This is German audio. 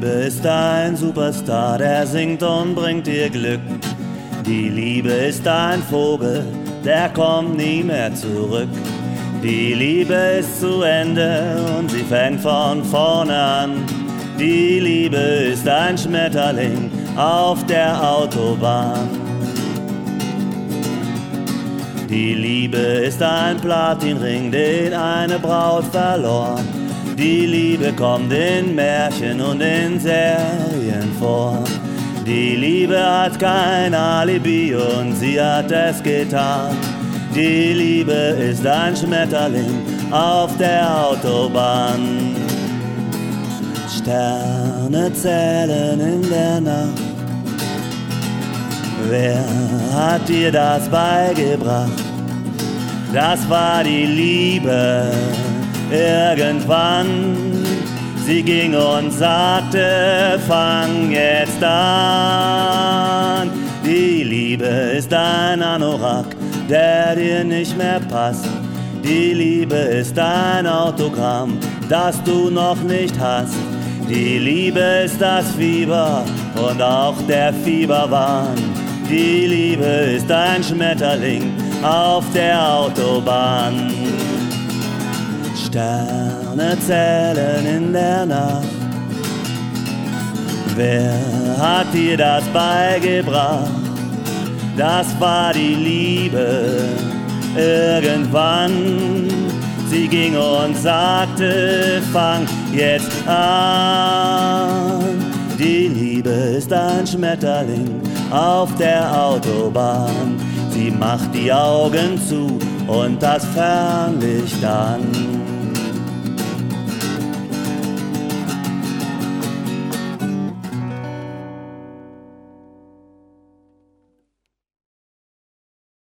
Liebe ist ein Superstar, der singt und bringt dir Glück. Die Liebe ist ein Vogel, der kommt nie mehr zurück. Die Liebe ist zu Ende und sie fängt von vorne an. Die Liebe ist ein Schmetterling auf der Autobahn. Die Liebe ist ein Platinring, den eine Braut verlor. Die Liebe kommt in Märchen und in Serien vor. Die Liebe hat kein Alibi und sie hat es getan. Die Liebe ist ein Schmetterling auf der Autobahn. Sterne zählen in der Nacht. Wer hat dir das beigebracht? Das war die Liebe irgendwann. Sie ging und sagte, fang jetzt an. Die Liebe ist ein Anorak, der dir nicht mehr passt. Die Liebe ist ein Autogramm, das du noch nicht hast. Die Liebe ist das Fieber und auch der Fieberwahn. Die Liebe ist ein Schmetterling auf der Autobahn. Sterne zählen in der Nacht. Wer hat dir das beigebracht? Das war die Liebe irgendwann. Sie ging und sagte, fang jetzt an. Die Liebe ist ein Schmetterling auf der Autobahn. Sie macht die Augen zu und das Fernlicht an.